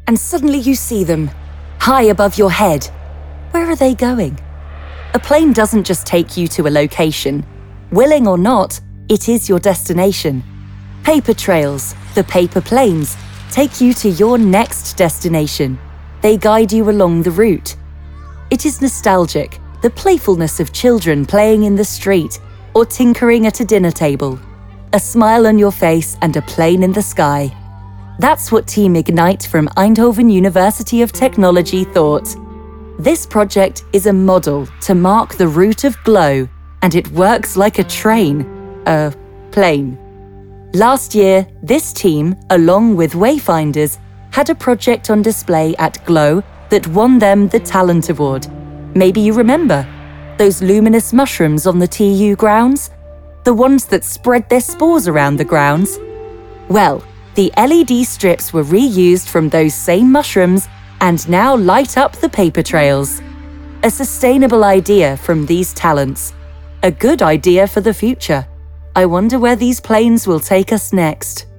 and suddenly you see them, high above your head. Where are they going? A plane doesn't just take you to a location. Willing or not, it is your destination. Paper trails, the paper planes, take you to your next destination. They guide you along the route. It is nostalgic, the playfulness of children playing in the street or tinkering at a dinner table. A smile on your face and a plane in the sky. That's what Team Ignite from Eindhoven University of Technology thought. This project is a model to mark the route of GLOW, and it works like a plane. Last year, this team, along with Wayfinders, had a project on display at GLOW that won them the Talent Award. Maybe you remember those luminous mushrooms on the TU grounds? The ones that spread their spores around the grounds? Well, the LED strips were reused from those same mushrooms and now light up the paper trails. A sustainable idea from these talents. A good idea for the future. I wonder where these planes will take us next.